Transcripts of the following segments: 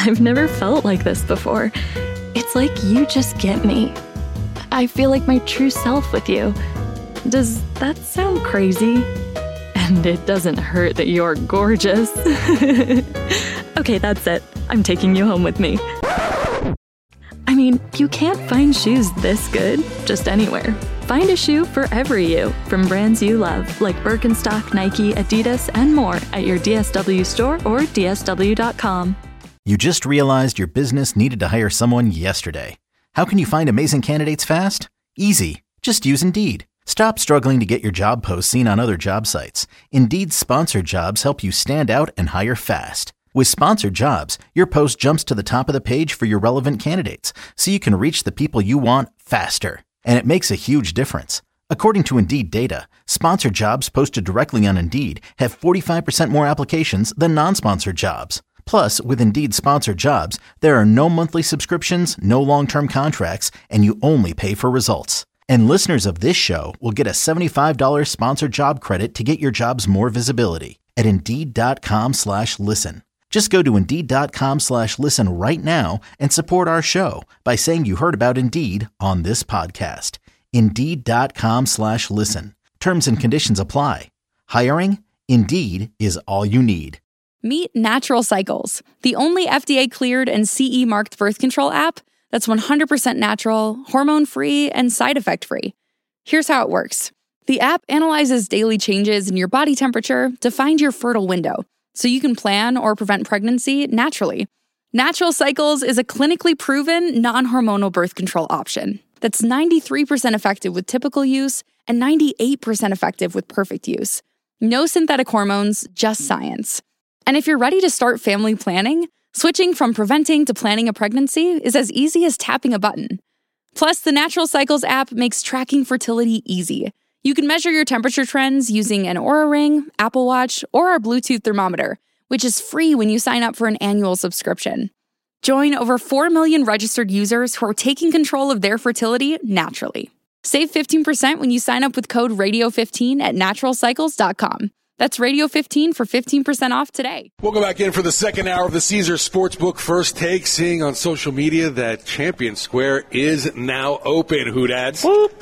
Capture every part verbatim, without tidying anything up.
I've never felt like this before. It's like you just get me. I feel like my true self with you. Does that sound crazy? And it doesn't hurt that you're gorgeous. Okay, that's it. I'm taking you home with me. I mean, you can't find shoes this good just anywhere. Find a shoe for every you from brands you love, like Birkenstock, Nike, Adidas, and more at your D S W store or D S W dot com. You just realized your business needed to hire someone yesterday. How can you find amazing candidates fast? Easy. Just use Indeed. Stop struggling to get your job posts seen on other job sites. Indeed's sponsored jobs help you stand out and hire fast. With sponsored jobs, your post jumps to the top of the page for your relevant candidates, so you can reach the people you want faster. And it makes a huge difference. According to Indeed data, sponsored jobs posted directly on Indeed have forty-five percent more applications than non-sponsored jobs. Plus, with Indeed sponsored jobs, there are no monthly subscriptions, no long-term contracts, and you only pay for results. And listeners of this show will get a seventy-five dollars sponsored job credit to get your jobs more visibility at Indeed.com slash listen. Just go to Indeed.com slash listen right now and support our show by saying you heard about Indeed on this podcast. Indeed.com slash listen. Terms and conditions apply. Hiring? Indeed is all you need. Meet Natural Cycles, the only F D A-cleared and C E-marked birth control app that's one hundred percent natural, hormone-free, and side effect-free. Here's how it works. The app analyzes daily changes in your body temperature to find your fertile window, so you can plan or prevent pregnancy naturally. Natural Cycles is a clinically proven, non-hormonal birth control option that's ninety-three percent effective with typical use and ninety-eight percent effective with perfect use. No synthetic hormones, just science. And if you're ready to start family planning, switching from preventing to planning a pregnancy is as easy as tapping a button. Plus, the Natural Cycles app makes tracking fertility easy. You can measure your temperature trends using an Oura Ring, Apple Watch, or our Bluetooth thermometer, which is free when you sign up for an annual subscription. Join over four million registered users who are taking control of their fertility naturally. Save fifteen percent when you sign up with code radio fifteen at natural cycles dot com. That's radio fifteen for fifteen percent off today. Welcome back in for the second hour of the Caesars Sportsbook First Take. Seeing on social media that Champion Square is now open, Hoodads.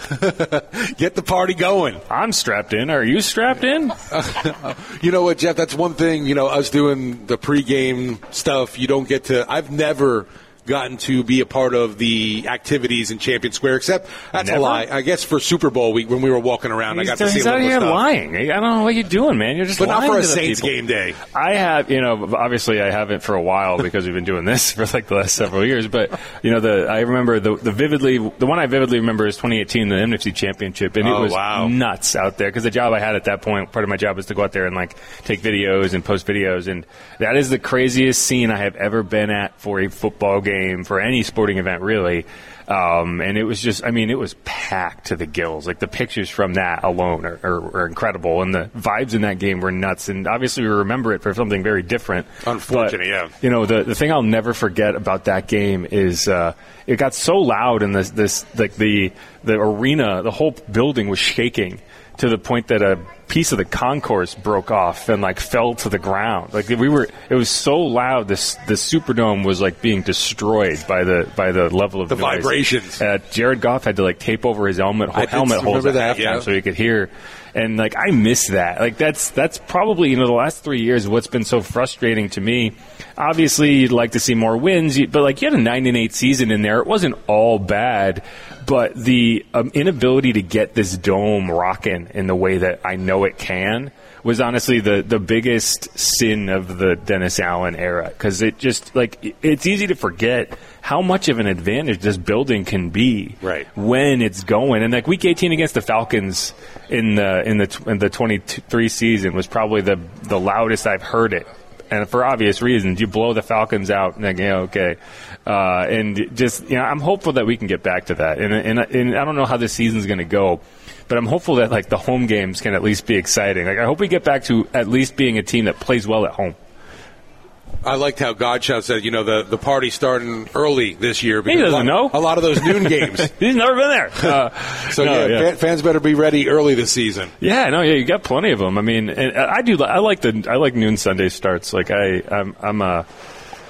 Get the party going. I'm strapped in. Are you strapped in? Uh, you know what, Jeff? That's one thing, you know, us doing the pregame stuff, you don't get to – I've never – gotten to be a part of the activities in Champion Square, except that's Never? a lie. I guess for Super Bowl week when we were walking around, He's, I got to see he's a out little here stuff. lying. I don't know what you're doing, man. You're just but lying not for a to the Saints people. game day. I have, you know, obviously I haven't for a while because we've been doing this for like the last several years. But you know, the I remember the the vividly the one I vividly remember is twenty eighteen, the N F C Championship, and oh, it was wow. nuts out there because the job I had at that point, part of my job was to go out there and like take videos and post videos, and that is the craziest scene I have ever been at for a football game, for any sporting event, really. Um, and it was just, I mean, it was packed to the gills. Like, the pictures from that alone are, are, are incredible. And the vibes in that game were nuts. And obviously we remember it for something very different. Unfortunate, but, yeah. You know, the, the thing I'll never forget about that game is uh, it got so loud and this, this like the, the arena, the whole building was shaking to the point that a piece of the concourse broke off and like fell to the ground. Like we were, it was so loud. This the Superdome was like being destroyed by the by the level of the noise. vibrations. Uh, Jared Goff had to like tape over his helmet I helmet holes at that, halftime yeah. so he could hear. And like I miss that. Like that's that's probably, you know, the last three years what's been so frustrating to me. Obviously, you'd like to see more wins, but like you had a nine and eight season in there. It wasn't all bad, but the um, inability to get this dome rocking in the way that I know it can was honestly the, the biggest sin of the Dennis Allen era, because it just like it's easy to forget how much of an advantage this building can be right. when it's going. And like week eighteen against the Falcons in the in the in the twenty-three season was probably the the loudest I've heard it. And for obvious reasons, you blow the Falcons out, and like, yeah, okay. Uh, and just, you know, I'm hopeful that we can get back to that. And, and, and I don't know how this season's going to go, but I'm hopeful that, like, the home games can at least be exciting. Like, I hope we get back to at least being a team that plays well at home. I liked how Godshot said, you know, the, the party's starting early this year. He doesn't a lot, know. A lot of those noon games. He's never been there. Uh, so, no, yeah, yeah. fans better be ready early this season. Yeah, no, yeah, you got plenty of them. I mean, and I do. I like the I like noon Sunday starts. Like I, I'm, I'm a.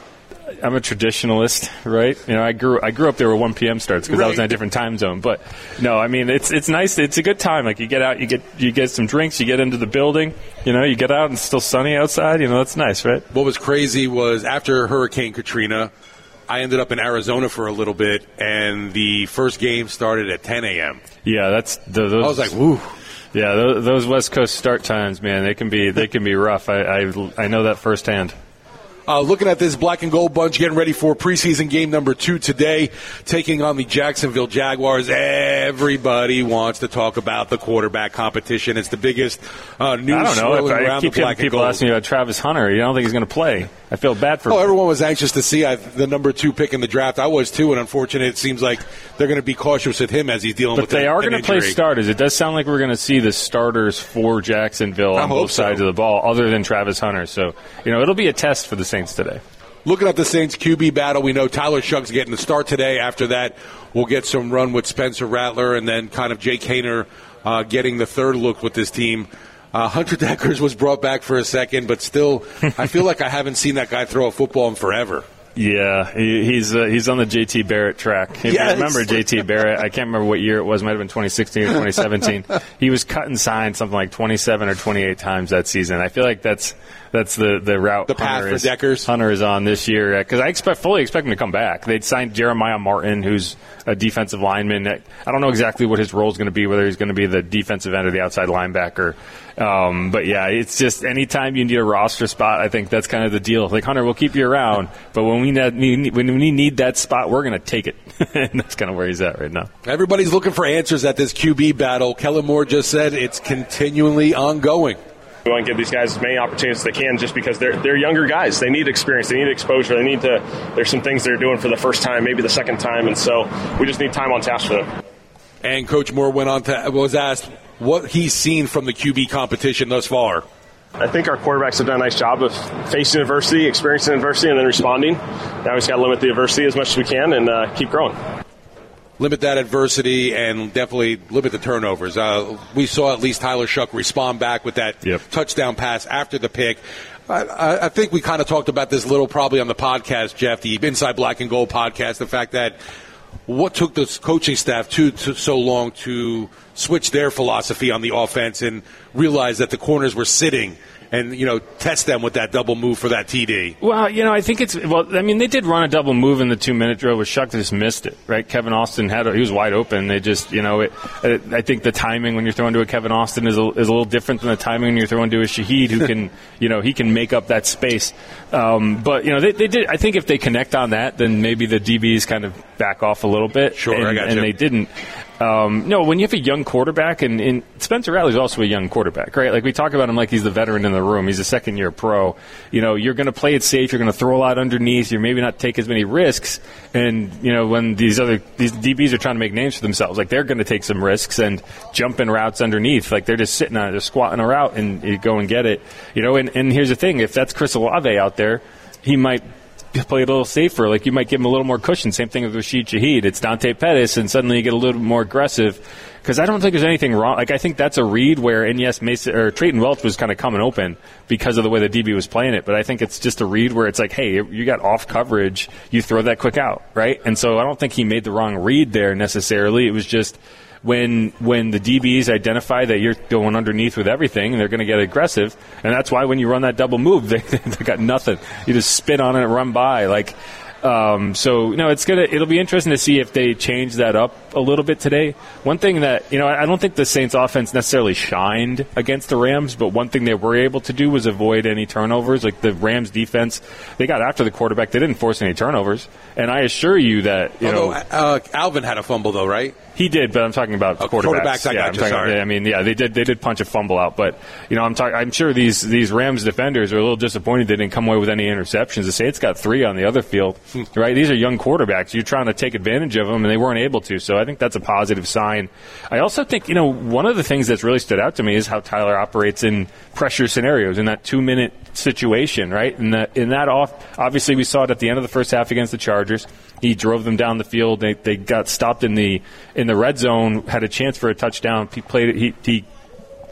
I'm a traditionalist, right? You know, I grew I grew up there with one p.m. starts because right. I was in a different time zone. But no, I mean, it's it's nice. It's a good time. Like you get out, you get you get some drinks, you get into the building. You know, you get out and it's still sunny outside. You know, that's nice, right? What was crazy was after Hurricane Katrina, I ended up in Arizona for a little bit, and the first game started at ten a.m. Yeah, that's the, those, I was like, woo. Yeah, those, those West Coast start times, man, they can be they can be rough. I I, I know that firsthand. Uh, looking at this black and gold bunch, getting ready for preseason game number two today, taking on the Jacksonville Jaguars. Everybody wants to talk about the quarterback competition. It's the biggest uh, news I don't know. swirling If I around keep the black people and gold. asking me about Travis Hunter. You don't think he's going to play? I feel bad for Oh, him. everyone was anxious to see I, the number two pick in the draft. I was too, and unfortunately, it seems like they're going to be cautious with him as he's dealing But with they an, are an going to play injury. starters. It does sound like we're going to see the starters for Jacksonville I on hope both sides so. of the ball, other than Travis Hunter. So, you know, it'll be a test for the Saints today. Looking at the Saints Q B battle, we know Tyler Shuck's getting the start today. After that, we'll get some run with Spencer Rattler, and then kind of Jake Haener uh, getting the third look with this team. Uh, Hunter Deckers was brought back for a second, but still, I feel like I haven't seen that guy throw a football in forever. Yeah, he, he's uh, he's on the J T Barrett track. If Yes. you remember J T Barrett, I can't remember what year it was. Might have been twenty sixteen or twenty seventeen. He was cut and signed something like twenty-seven or twenty-eight times that season. I feel like that's that's the, the route The path Hunter for is, Deckers. Hunter is on this year because I expect fully expect him to come back. They'd signed Jeremiah Martin, who's a defensive lineman. I don't know exactly what his role is going to be, whether he's going to be the defensive end or the outside linebacker. Um, but yeah, it's just anytime you need a roster spot, I think that's kind of the deal. Like Hunter, we'll keep you around, but when we need when we need that spot, we're going to take it. And that's kind of where he's at right now. Everybody's looking for answers at this Q B battle. Kellen Moore just said it's continually ongoing. We want to give these guys as many opportunities as they can just because they're they're younger guys. They need experience. They need exposure. They need to – there's some things they're doing for the first time, maybe the second time, and so we just need time on task for them. And Coach Moore went on to was asked what he's seen from the Q B competition thus far. I think our quarterbacks have done a nice job of facing adversity, experiencing adversity, and then responding. Now we just got to limit the adversity as much as we can and uh, keep growing. Limit that adversity and definitely limit the turnovers. Uh, we saw at least Tyler Shuck respond back with that Yep. touchdown pass after the pick. I, I, I think we kind of talked about this a little probably on the podcast, Jeff, the Inside Black and Gold podcast, the fact that what took the coaching staff to, to so long to switch their philosophy on the offense and realize that the corners were sitting and, you know, test them with that double move for that T D. Well, you know, I think it's well. I mean, they did run a double move in the two-minute drill, but Shuck just missed it. Right? Kevin Austin had a, he was wide open. They just, you know, it, it, I think the timing when you're throwing to a Kevin Austin is a, is a little different than the timing when you're throwing to a Shaheed, who can, you know, he can make up that space. Um, but you know, they, they did. I think if they connect on that, then maybe the D Bs kind of back off a little bit. Sure, and, I got and you. they didn't. Um, no, when you have a young quarterback, and, and Spencer Rattler's also a young quarterback, right? Like we talk about him like he's the veteran in the room. He's a second-year pro. You know, you're going to play it safe. You're going to throw a lot underneath. You're maybe not take as many risks. And you know, when these other these D Bs are trying to make names for themselves, like they're going to take some risks and jump in routes underneath. Like they're just sitting on it, they're squatting a route, and you go and get it. You know, and, and here's the thing: if that's Chris Olave out there, he might play a little safer. Like you might give him a little more cushion. Same thing with Rashid Shaheed. It's Dante Pettis, and suddenly you get a little more aggressive. Because I don't think there's anything wrong. Like I think that's a read where, and yes, Mason or Trayton Welch was kind of coming open because of the way the D B was playing it. But I think it's just a read where it's like, hey, you got off coverage, you throw that quick out, right? And so I don't think he made the wrong read there necessarily. It was just when when the D Bs identify that you're going underneath with everything, and they're going to get aggressive, and that's why when you run that double move, they they got nothing. You just spin on it and run by, like. Um, so you know, it's gonna it'll be interesting to see if they change that up a little bit today. One thing that you know, I don't think the Saints offense necessarily shined against the Rams, but one thing they were able to do was avoid any turnovers. Like the Rams defense, they got after the quarterback, they didn't force any turnovers, and I assure you that you Although, know uh, Alvin had a fumble though, right? he did, but I'm talking about Oh, quarterbacks. quarterbacks, I yeah, got I'm you, talking, sorry. I mean, yeah, they did they did punch a fumble out, but you know, I'm talking. I'm sure these these Rams defenders are a little disappointed they didn't come away with any interceptions. The Saints got three on the other field, right? These are young quarterbacks. You're trying to take advantage of them, and they weren't able to. So I think that's a positive sign. I also think you know one of the things that's really stood out to me is how Tyler operates in pressure scenarios in that two minute situation, right? In that in that off, obviously we saw it at the end of the first half against the Chargers. He drove them down the field. They they got stopped in the in the red zone. Had a chance for a touchdown. He played it. He he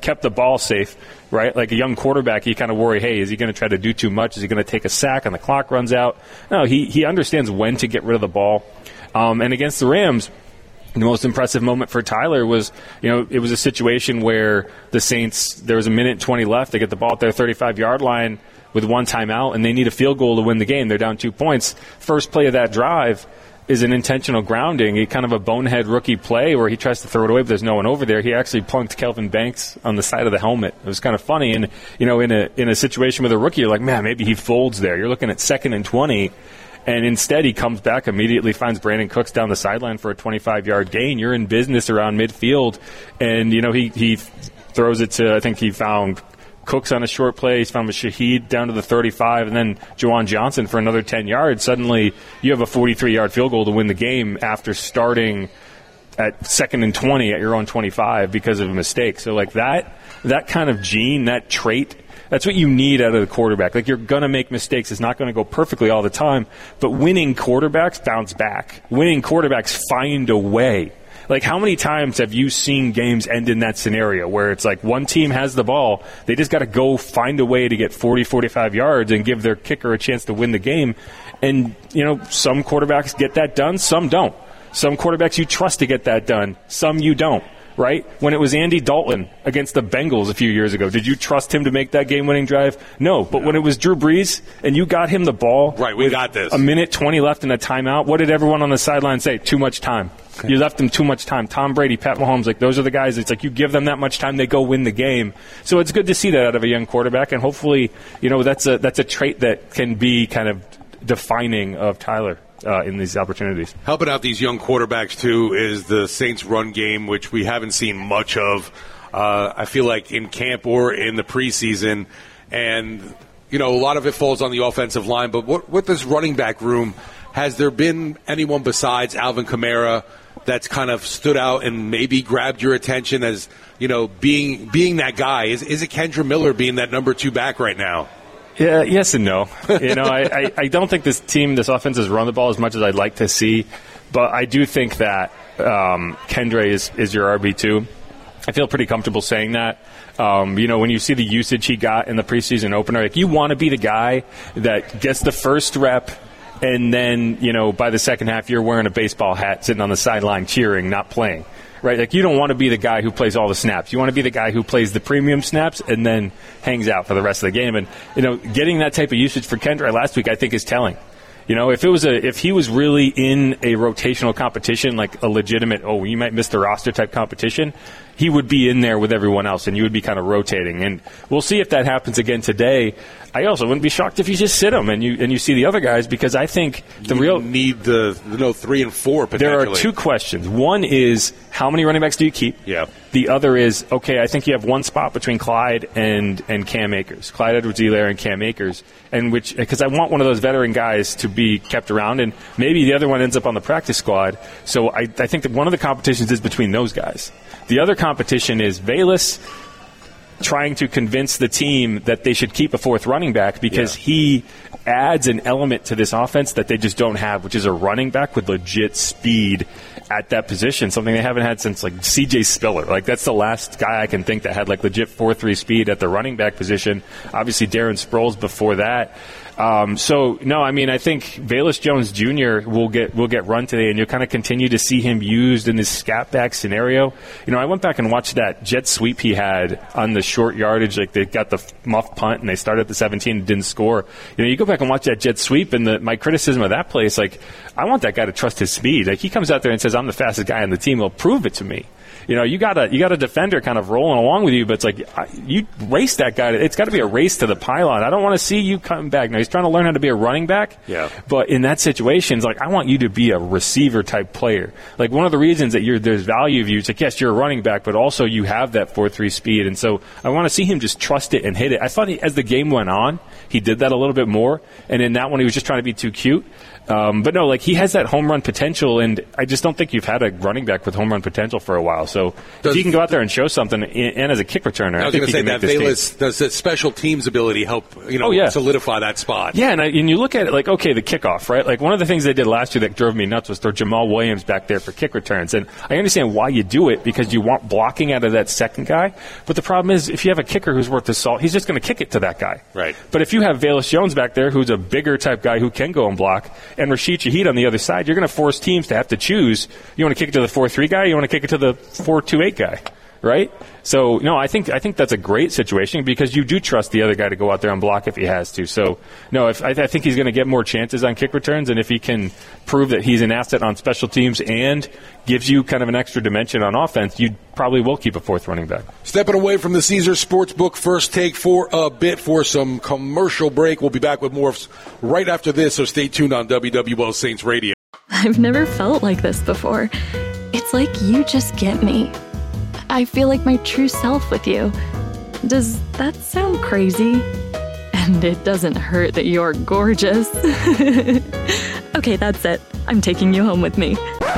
kept the ball safe, right? Like a young quarterback, you kind of worry, hey, is he going to try to do too much? Is he going to take a sack and the clock runs out? No, he, he understands when to get rid of the ball. Um, and against the Rams, the most impressive moment for Tyler was, you know, it was a situation where the Saints, there was a minute and twenty left. They get the ball at their thirty-five-yard line with one timeout, and they need a field goal to win the game. They're down two points. First play of that drive is an intentional grounding, a kind of a bonehead rookie play where he tries to throw it away, but there's no one over there. He actually plunked Kelvin Banks on the side of the helmet. It was kind of funny. And, you know, in a in a situation with a rookie, you're like, man, maybe he folds there. You're looking at second and twenty. And instead, he comes back, immediately finds Brandon Cooks down the sideline for a twenty-five-yard gain. You're in business around midfield. And, you know, he, he throws it to, I think he found Cooks on a short play. He's found Shaheed down to the thirty-five. And then Juwan Johnson for another ten yards. Suddenly, you have a forty-three-yard field goal to win the game after starting at second and twenty at your own twenty-five because of a mistake. So, like, that, that kind of gene, that trait, that's what you need out of the quarterback. Like, you're going to make mistakes. It's not going to go perfectly all the time. But winning quarterbacks bounce back. Winning quarterbacks find a way. Like, how many times have you seen games end in that scenario where it's like one team has the ball, they just got to go find a way to get forty, forty-five yards and give their kicker a chance to win the game? And, you know, some quarterbacks get that done, some don't. Some quarterbacks you trust to get that done, some you don't. Right? When it was Andy Dalton against the Bengals a few years ago, did you trust him to make that game-winning drive? No. But no. When it was Drew Brees and you got him the ball, right? We got this. A minute twenty left in a timeout. What did everyone on the sideline say? Too much time. Okay. You left them too much time. Tom Brady, Pat Mahomes, like those are the guys. It's like you give them that much time, they go win the game. So it's good to see that out of a young quarterback, and hopefully, you know, that's a that's a trait that can be kind of defining of Tyler. Uh, in these opportunities. Helping out these young quarterbacks, too, is the Saints' run game, which we haven't seen much of, uh, I feel like, in camp or in the preseason. And, you know, a lot of it falls on the offensive line. But what, with this running back room, has there been anyone besides Alvin Kamara that's kind of stood out and maybe grabbed your attention as, you know, being being that guy? Is, is it Kendre Miller being that number two back right now? Yeah, yes and no. You know, I, I, I don't think this team, this offense has run the ball as much as I'd like to see, but I do think that um, Kendre is, is your R B two. I feel pretty comfortable saying that. Um, you know, when you see the usage he got in the preseason opener, like you want to be the guy that gets the first rep and then, you know, by the second half you're wearing a baseball hat sitting on the sideline cheering, not playing. Right, like you don't want to be the guy who plays all the snaps. You want to be the guy who plays the premium snaps and then hangs out for the rest of the game. And, you know, getting that type of usage for Kendre last week, I think, is telling. You know, if it was a, if he was really in a rotational competition, like a legitimate, oh, you might miss the roster type competition, he would be in there with everyone else and you would be kind of rotating. And we'll see if that happens again today. I also wouldn't be shocked if you just sit him and you and you see the other guys, because I think the you real need the you know three and four potentially. There are two questions. One is how many running backs do you keep? Yeah. The other is, okay, I think you have one spot between Clyde and, and Cam Akers, Clyde Edwards-Helaire and Cam Akers, and which because I want one of those veteran guys to be kept around, and maybe the other one ends up on the practice squad. So I, I think that one of the competitions is between those guys. The other competition is Velus trying to convince the team that they should keep a fourth running back because yeah. he adds an element to this offense that they just don't have, which is a running back with legit speed at that position, something they haven't had since like C J Spiller. Like that's the last guy I can think that had like legit four three speed at the running back position. Obviously Darren Sproles before that. Um, so no, I mean I think Velus Jones Junior will get will get run today, and you'll kind of continue to see him used in this scat back scenario. You know, I went back and watched that jet sweep he had on the short yardage, like they got the muff punt and they started at the seventeen and didn't score. You know, you go back and watch that jet sweep, and the, my criticism of that play is like, I want that guy to trust his speed. Like he comes out there and says, "I'm the fastest guy on the team." Well, prove it to me. You know, you got a you got a defender kind of rolling along with you, but it's like I, you race that guy. It's got to be a race to the pylon. I don't want to see you coming back. Now he's trying to learn how to be a running back. Yeah. But in that situation, it's like I want you to be a receiver type player. Like one of the reasons that you're there's value of you. It's like yes, you're a running back, but also you have that four three speed, and so I want to see him just trust it and hit it. I thought he, as the game went on, he did that a little bit more, and in that one he was just trying to be too cute. Um, but no, like he has that home run potential, and I just don't think you've had a running back with home run potential for a while. So does, if he can go out there and show something, and as a kick returner, I was going to say that Velus, does that special teams ability help, you know, oh, yeah. solidify that spot? Yeah, and, I, and you look at it like, okay, the kickoff, right? Like one of the things they did last year that drove me nuts was throw Jamal Williams back there for kick returns. And I understand why you do it, because you want blocking out of that second guy. But the problem is, if you have a kicker who's worth the salt, he's just going to kick it to that guy. Right. But if you have Velus Jones back there, who's a bigger type guy who can go and block, and Rashid Shaheed on the other side, you're going to force teams to have to choose. You want to kick it to the four three guy, you want to kick it to the four two eight guy, right? So, no, I think I think that's a great situation because you do trust the other guy to go out there and block if he has to. So, no, if I, I think he's going to get more chances on kick returns, and if he can prove that he's an asset on special teams and gives you kind of an extra dimension on offense, you probably will keep a fourth running back. Stepping away from the Caesars Sportsbook First Take for a bit for some commercial break. We'll be back with more right after this, so stay tuned on W W L Saints Radio. I've never felt like this before. It's like you just get me. I feel like my true self with you. Does that sound crazy? And it doesn't hurt that you're gorgeous. Okay, that's it. I'm taking you home with me.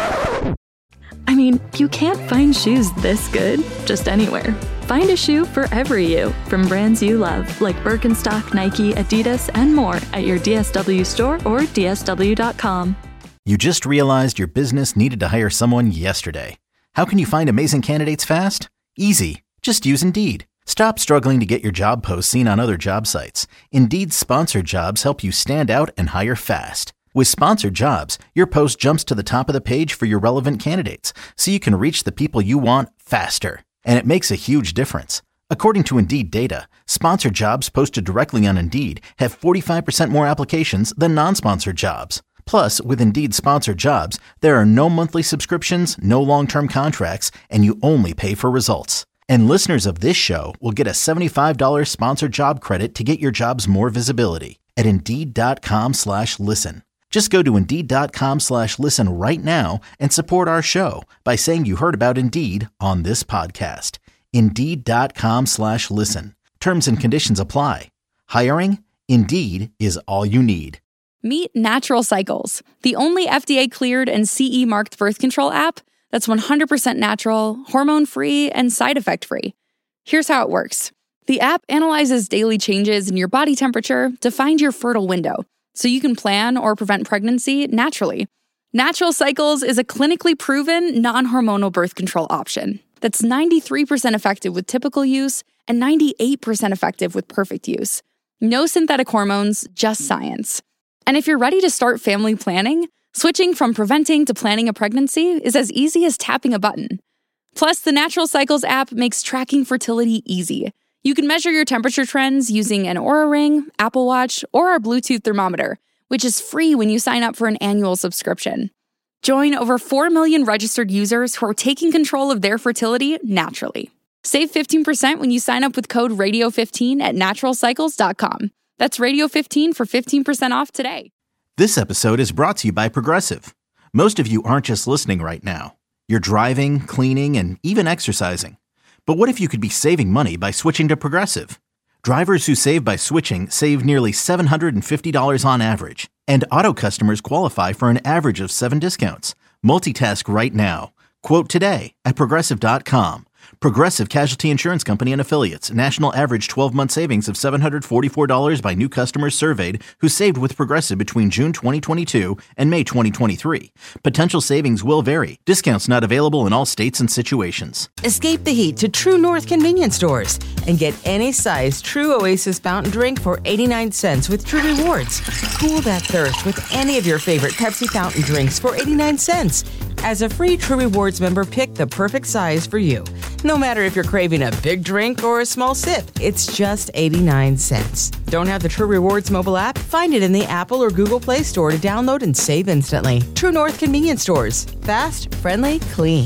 I mean, you can't find shoes this good just anywhere. Find a shoe for every you from brands you love, like Birkenstock, Nike, Adidas, and more at your D S W store or D S W dot com. You just realized your business needed to hire someone yesterday. How can you find amazing candidates fast? Easy. Just use Indeed. Stop struggling to get your job posts seen on other job sites. Indeed's sponsored jobs help you stand out and hire fast. With sponsored jobs, your post jumps to the top of the page for your relevant candidates, so you can reach the people you want faster. And it makes a huge difference. According to Indeed data, sponsored jobs posted directly on Indeed have forty-five percent more applications than non-sponsored jobs. Plus, with Indeed sponsored jobs, there are no monthly subscriptions, no long-term contracts, and you only pay for results. And listeners of this show will get a seventy-five dollars sponsored job credit to get your jobs more visibility at Indeed.com slash listen. Just go to Indeed.com slash listen right now and support our show by saying you heard about Indeed on this podcast. Indeed.com slash listen. Terms and conditions apply. Hiring? Indeed is all you need. Meet Natural Cycles, the only F D A-cleared and C E marked birth control app that's one hundred percent natural, hormone-free, and side effect-free. Here's how it works. The app analyzes daily changes in your body temperature to find your fertile window, so you can plan or prevent pregnancy naturally. Natural Cycles is a clinically proven, non-hormonal birth control option that's ninety-three percent effective with typical use and ninety-eight percent effective with perfect use. No synthetic hormones, just science. And if you're ready to start family planning, switching from preventing to planning a pregnancy is as easy as tapping a button. Plus, the Natural Cycles app makes tracking fertility easy. You can measure your temperature trends using an Oura Ring, Apple Watch, or our Bluetooth thermometer, which is free when you sign up for an annual subscription. Join over four million registered users who are taking control of their fertility naturally. Save fifteen percent when you sign up with code radio fifteen at natural cycles dot com. That's radio fifteen for fifteen percent off today. This episode is brought to you by Progressive. Most of you aren't just listening right now. You're driving, cleaning, and even exercising. But what if you could be saving money by switching to Progressive? Drivers who save by switching save nearly seven hundred fifty dollars on average. And auto customers qualify for an average of seven discounts. Multitask right now. Quote today at Progressive dot com. Progressive Casualty Insurance Company and Affiliates. National average twelve-month savings of seven hundred forty-four dollars by new customers surveyed who saved with Progressive between June twenty twenty-two and May twenty twenty-three. Potential savings will vary. Discounts not available in all states and situations. Escape the heat to True North convenience stores and get any size True Oasis fountain drink for eighty-nine cents with True Rewards. Cool that thirst with any of your favorite Pepsi fountain drinks for eighty-nine cents. As a free True Rewards member, pick the perfect size for you. No matter if you're craving a big drink or a small sip, it's just eighty-nine cents. Don't have the True Rewards mobile app? Find it in the Apple or Google Play Store to download and save instantly. True North convenience stores. Fast, friendly, clean.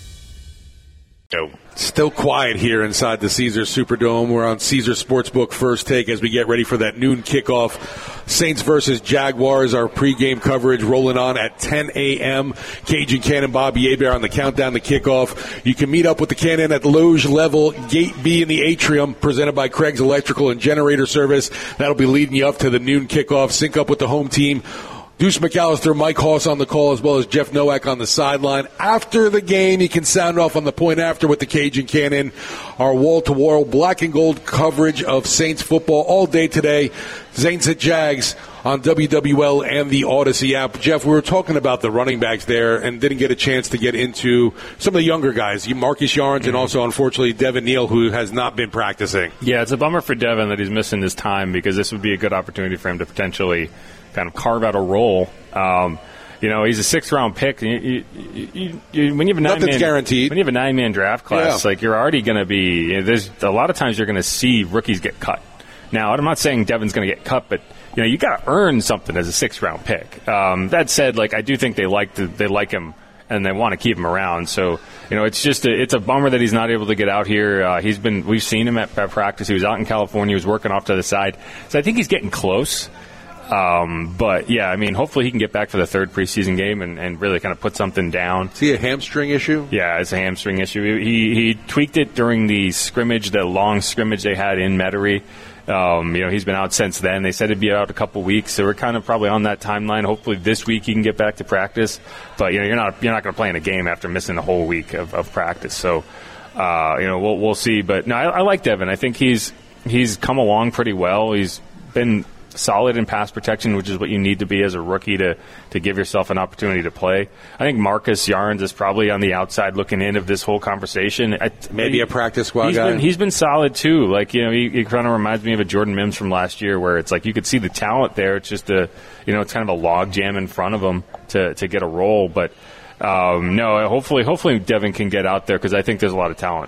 Still quiet here inside the Caesars Superdome. We're on Caesars Sportsbook First Take as we get ready for that noon kickoff. Saints versus Jaguars, our pregame coverage rolling on at ten a.m. Cajun Cannon, Bobby Hebert on the countdown to kickoff. You can meet up with the Cannon at Loge Level, Gate B in the Atrium, presented by Craig's Electrical and Generator Service. That'll be leading you up to the noon kickoff. Sync up with the home team Deuce McAllister, Mike Hoss on the call, as well as Jeff Nowak on the sideline. After the game, you can sound off on the point after with the Cajun Cannon. Our wall-to-wall black and gold coverage of Saints football all day today. Saints at Jags on W W L and the Odyssey app. Jeff, we were talking about the running backs there and didn't get a chance to get into some of the younger guys, Marcus Yarns and also, unfortunately, Devin Neal, who has not been practicing. Yeah, it's a bummer for Devin that he's missing his time because this would be a good opportunity for him to potentially kind of carve out a role. Um, you know, he's a sixth-round pick. You, you, you, you, when you have a nine-man, guaranteed. When you have a nine-man draft class, yeah. like you're already going to be. You know, there's a lot of times you're going to see rookies get cut. Now, I'm not saying Devin's going to get cut, but you know, you got to earn something as a sixth-round pick. Um, that said, like I do think they like to, they like him and they want to keep him around. So, you know, it's just a, it's a bummer that he's not able to get out here. Uh, he's been we've seen him at, at practice. He was out in California. He was working off to the side. So I think he's getting close. Um, but, yeah, I mean, hopefully he can get back for the third preseason game and, and really kind of put something down. Is he a hamstring issue? Yeah, it's a hamstring issue. He he tweaked it during the scrimmage, the long scrimmage they had in Metairie. Um, you know, he's been out since then. They said he'd be out a couple weeks, so we're kind of probably on that timeline. Hopefully this week he can get back to practice. But, you know, you're not you're not going to play in a game after missing a whole week of, of practice. So, uh, you know, we'll we'll see. But, no, I, I like Devin. I think he's he's come along pretty well. He's been solid in pass protection, which is what you need to be as a rookie to, to give yourself an opportunity to play. I think Marcus Yarns is probably on the outside looking in of this whole conversation. I, Maybe he, a practice squad he's guy. Been, he's been solid, too. Like, you know, he, he kind of reminds me of a Jordan Mims from last year where it's like you could see the talent there. It's just a, you know, it's kind of a log jam in front of him to, to get a role. But, um, no, hopefully, hopefully Devin can get out there because I think there's a lot of talent.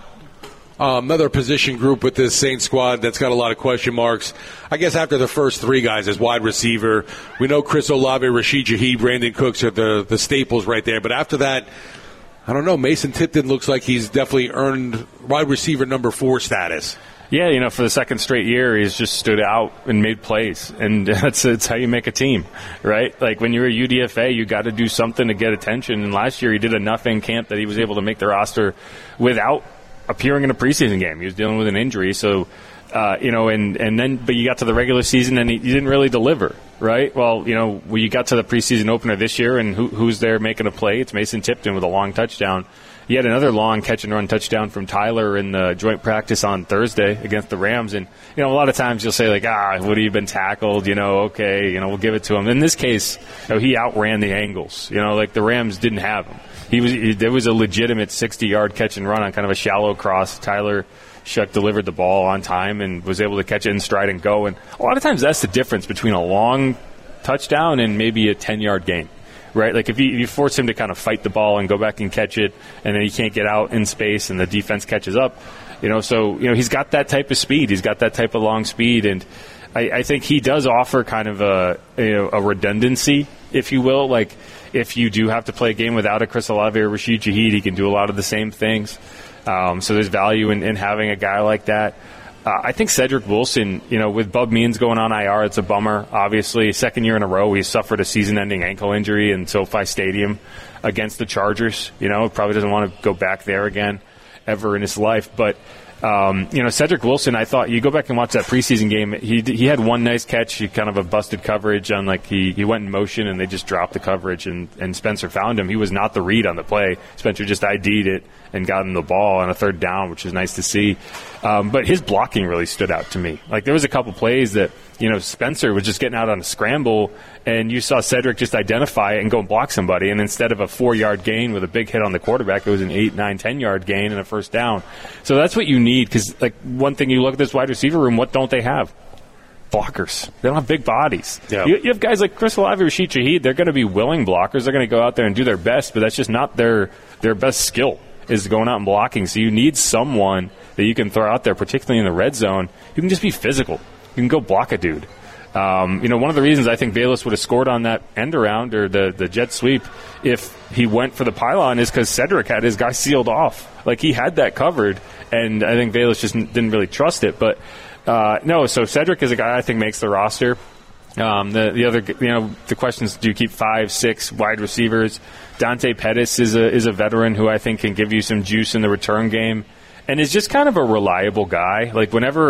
Um, another position group with this Saints squad that's got a lot of question marks. I guess after the first three guys as wide receiver, we know Chris Olave, Rashid Shaheed, Brandon Cooks are the, the staples right there. But after that, I don't know, Mason Tipton looks like he's definitely earned wide receiver number four status. Yeah, you know, for the second straight year, he's just stood out and made plays. And that's, that's how you make a team, right? Like when you're a U D F A, you got to do something to get attention. And last year he did enough in camp that he was able to make the roster without appearing in a preseason game. He was dealing with an injury, so uh, you know, and and then but you got to the regular season and he, he didn't really deliver, right? Well, you know, when you got to the preseason opener this year, and who, who's there making a play? It's Mason Tipton with a long touchdown. He had another long catch and run touchdown from Tyler in the joint practice on Thursday against the Rams. And you know, a lot of times you'll say like, ah, would he have been tackled? You know, okay, you know, we'll give it to him. In this case, you know, he outran the angles. You know, like the Rams didn't have him. He was he, there was a legitimate sixty-yard catch and run on kind of a shallow cross. Tyler Shuck delivered the ball on time and was able to catch it in stride and go. And a lot of times that's the difference between a long touchdown and maybe a ten-yard gain, right? Like if you, if you force him to kind of fight the ball and go back and catch it, and then he can't get out in space and the defense catches up, you know. So you know he's got that type of speed. He's got that type of long speed, and I, I think he does offer kind of a you know, a redundancy, if you will. Like if you do have to play a game without a Chris Olave or Rashid Shaheed, he can do a lot of the same things. Um, so there's value in, in having a guy like that. Uh, I think Cedric Wilson, you know, with Bub Means going on I R, it's a bummer. Obviously, second year in a row, he suffered a season-ending ankle injury in SoFi Stadium against the Chargers. You know, probably doesn't want to go back there again ever in his life. But Um, you know, Cedric Wilson, I thought, you go back and watch that preseason game, he he had one nice catch, he kind of a busted coverage on, like, he, he went in motion and they just dropped the coverage and, and Spencer found him. He was not the read on the play. Spencer just I D'd it and got him the ball on a third down, which is nice to see. Um, but his blocking really stood out to me. Like, there was a couple plays that, you know, Spencer was just getting out on a scramble, and you saw Cedric just identify it and go and block somebody, and instead of a four-yard gain with a big hit on the quarterback, it was an eight, nine, ten-yard gain and a first down. So that's what you need, because, like, one thing you look at this wide receiver room, what don't they have? Blockers. They don't have big bodies. Yeah. You, you have guys like Chris Olave, Rashid Shaheed, they're going to be willing blockers. They're going to go out there and do their best, but that's just not their their best skill, is going out and blocking. So you need someone that you can throw out there, particularly in the red zone, who can just be physical. You can go block a dude. Um, you know, one of the reasons I think Bayless would have scored on that end around or the, the jet sweep if he went for the pylon is because Cedric had his guy sealed off. Like, he had that covered, and I think Bayless just n- didn't really trust it. But, uh, no, so Cedric is a guy I think makes the roster. Um, the, the other, you know, the questions, do you keep five, six wide receivers? Dante Pettis is a, is a veteran who I think can give you some juice in the return game and is just kind of a reliable guy. Like, whenever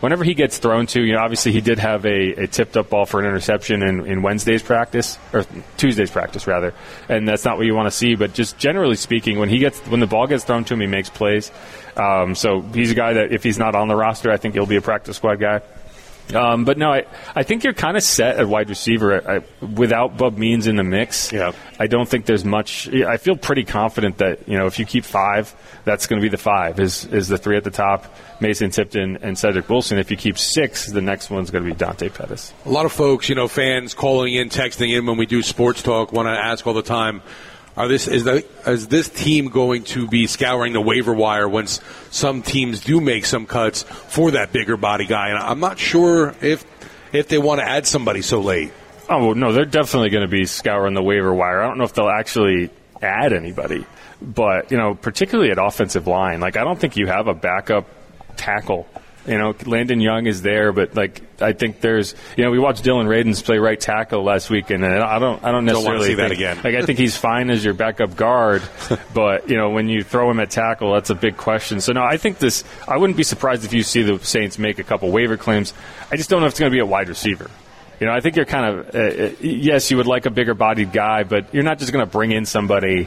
whenever he gets thrown to, you know, obviously he did have a, a tipped up ball for an interception in, in Wednesday's practice, or Tuesday's practice rather, and that's not what you want to see. But just generally speaking, when he gets when the ball gets thrown to him, he makes plays. Um, so he's a guy that if he's not on the roster, I think he'll be a practice squad guy. Um, but no, I, I think you're kind of set at wide receiver I, without Bub Means in the mix. Yeah. I don't think there's much. I feel pretty confident that, you know, if you keep five, that's going to be the five. Is is the three at the top, Mason Tipton and Cedric Wilson. If you keep six, the next one's going to be Dante Pettis. A lot of folks, you know, fans calling in, texting in when we do sports talk, want to ask all the time. Are this is, the, is this team going to be scouring the waiver wire once some teams do make some cuts for that bigger body guy? And I'm not sure if if they want to add somebody so late. Oh, no, they're definitely going to be scouring the waiver wire. I don't know if they'll actually add anybody. But, you know, particularly at offensive line, like I don't think you have a backup tackle. You know, Landon Young is there, but like I think there's, you know, we watched Dylan Radins play right tackle last week, and I don't, I don't necessarily don't want to see think, that again. Like I think he's fine as your backup guard, but you know, when you throw him at tackle, that's a big question. So no, I think this. I wouldn't be surprised if you see the Saints make a couple waiver claims. I just don't know if it's going to be a wide receiver. You know, I think you're kind of uh, yes, you would like a bigger bodied guy, but you're not just going to bring in somebody,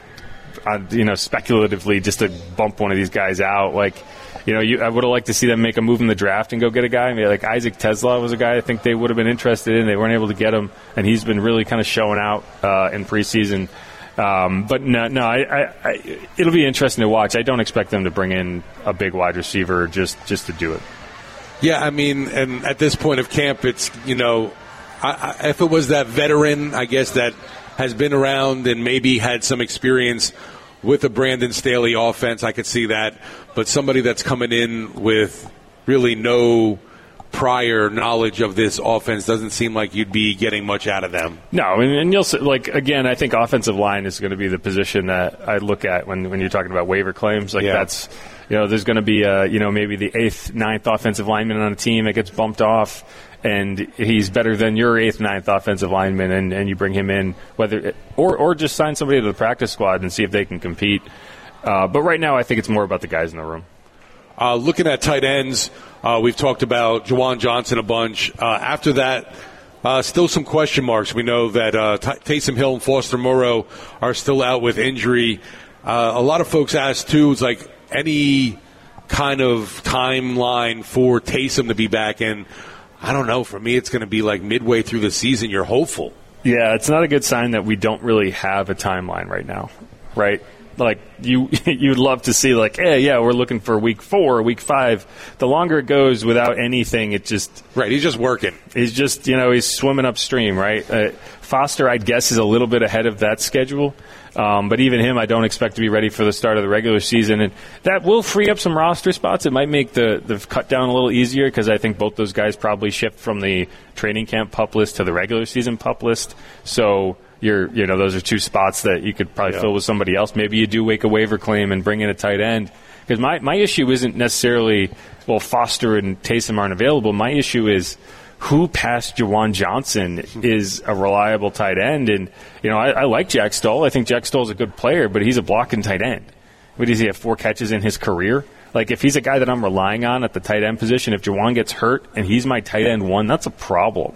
uh, you know, speculatively just to bump one of these guys out, like. You know, you, I would have liked to see them make a move in the draft and go get a guy. Maybe like Isaac Tesla was a guy I think they would have been interested in. They weren't able to get him, and he's been really kind of showing out uh, in preseason. Um, but no, no I, I, I, it'll be interesting to watch. I don't expect them to bring in a big wide receiver just, just to do it. Yeah, I mean, and at this point of camp, it's, you know, I, I, if it was that veteran, I guess, that has been around and maybe had some experience with a Brandon Staley offense, I could see that. But somebody that's coming in with really no prior knowledge of this offense doesn't seem like you'd be getting much out of them. No, and, and you'll see, like, again, I think offensive line is going to be the position that I look at when, when you're talking about waiver claims. Like, yeah. that's, you know, there's going to be, a, you know, maybe the eighth, ninth offensive lineman on a team that gets bumped off, and he's better than your eighth, ninth offensive lineman, and, and you bring him in, whether or or just sign somebody to the practice squad and see if they can compete. Uh, but right now, I think it's more about the guys in the room. Uh, looking at tight ends, uh, we've talked about Juwan Johnson a bunch. Uh, after that, uh, still some question marks. We know that uh, T- Taysom Hill and Foster Moreau are still out with injury. Uh, a lot of folks ask, too, it's like any kind of timeline for Taysom to be back in. I don't know. For me, it's going to be like midway through the season. You're hopeful. Yeah, it's not a good sign that we don't really have a timeline right now, right? Like, you, you'd love to see, like, hey, yeah, we're looking for week four, week five. The longer it goes without anything, it just... Right, he's just working. He's just, you know, he's swimming upstream, right? Uh, Foster, I'd guess, is a little bit ahead of that schedule. Um, but even him, I don't expect to be ready for the start of the regular season. And that will free up some roster spots. It might make the, the cut down a little easier because I think both those guys probably shift from the training camp PUP list to the regular season PUP list. So... You're, you know, those are two spots that you could probably yeah. fill with somebody else. Maybe you do wake a waiver claim and bring in a tight end. Because my, my issue isn't necessarily, well, Foster and Taysom aren't available. My issue is who past Juwan Johnson is a reliable tight end. And, you know, I, I like Jack Stoll. I think Jack Stoll's a good player, but he's a blocking tight end. What does he have, four catches in his career? Like, if he's a guy that I'm relying on at the tight end position, if Juwan gets hurt and he's my tight end one, that's a problem.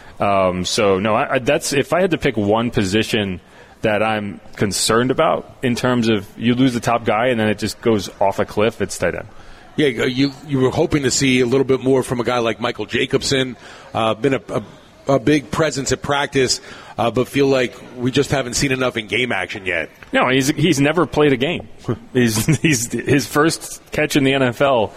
Um, so, no, I, I, that's if I had to pick one position that I'm concerned about in terms of you lose the top guy and then it just goes off a cliff, it's tight end. Yeah, you you were hoping to see a little bit more from a guy like Michael Jacobson. Uh, been a, a, a big presence at practice, uh, but feel like we just haven't seen enough in game action yet. No, he's he's never played a game. he's, he's his first catch in the N F L.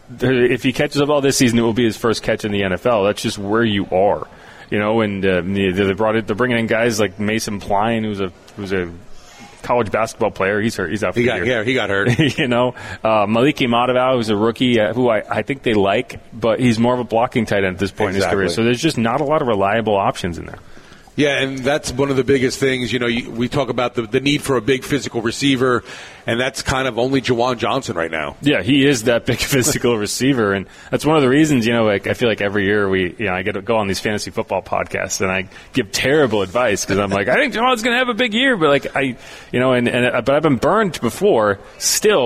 If he catches the ball this season, it will be his first catch in the N F L. That's just where you are. You know, and uh, they brought it. They're bringing in guys like Mason Pline, who's a who's a college basketball player. He's hurt. He's out for he the got, year. Yeah, he got hurt. you know, uh, Maliki Madavaw, who's a rookie, uh, who I, I think they like, but he's more of a blocking tight end at this point exactly. in his career. So there's just not a lot of reliable options in there. Yeah, and that's one of the biggest things. You know, you, we talk about the, the need for a big physical receiver, and that's kind of only Juwan Johnson right now. Yeah, he is that big physical receiver, and that's one of the reasons, you know, like I feel like every year we, you know, I get to go on these fantasy football podcasts, and I give terrible advice because I'm like, I think Juwan's going to have a big year, but like I, you know, and, and but I've been burned before. Still,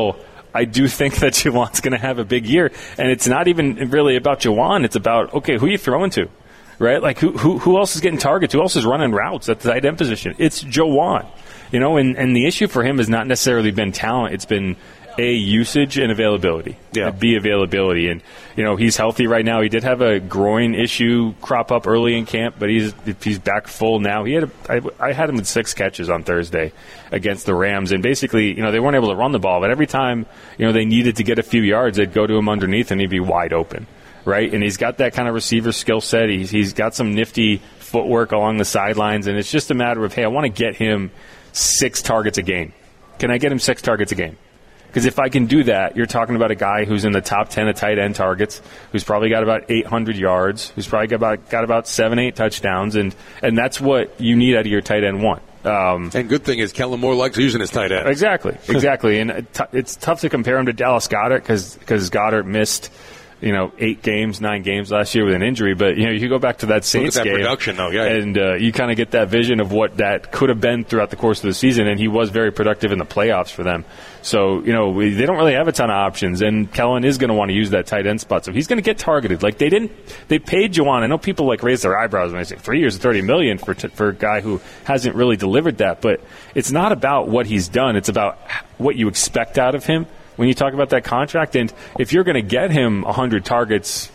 I do think that Juwan's going to have a big year. And it's not even really about Juwan. It's about, okay, who are you throwing to? Right? Like, who who who else is getting targets? Who else is running routes at the tight end position? It's Juwan. You know, and, and the issue for him has not necessarily been talent. It's been, A, usage and availability. Yeah. B, availability. And, you know, he's healthy right now. He did have a groin issue crop up early in camp, but he's he's back full now. He had a, I, I had him with six catches on Thursday against the Rams. And basically, you know, they weren't able to run the ball, but every time, you know, they needed to get a few yards, they'd go to him underneath and he'd be wide open. Right? And he's got that kind of receiver skill set. He's, he's got some nifty footwork along the sidelines. And it's just a matter of, hey, I want to get him six targets a game. Can I get him six targets a game? Because if I can do that, you're talking about a guy who's in the top ten of tight end targets, who's probably got about eight hundred yards, who's probably got about, got about seven, eight touchdowns, and, and that's what you need out of your tight end one. Um, and good thing is Kellen Moore likes using his tight end. Exactly, exactly. and it's tough to compare him to Dallas Goedert because Goedert missed – you know, eight games, nine games last year with an injury. But, you know, you go back to that Saints Look at that game. production, though, yeah. And uh, you kind of get that vision of what that could have been throughout the course of the season. And he was very productive in the playoffs for them. So, you know, we, they don't really have a ton of options. And Kellen is going to want to use that tight end spot. So he's going to get targeted. Like, they didn't, they paid Juwan. I know people, like, raise their eyebrows when I say three years and thirty million dollars for, t- for a guy who hasn't really delivered that. But it's not about what he's done. It's about what you expect out of him when you talk about that contract. And if you're going to get him one hundred targets,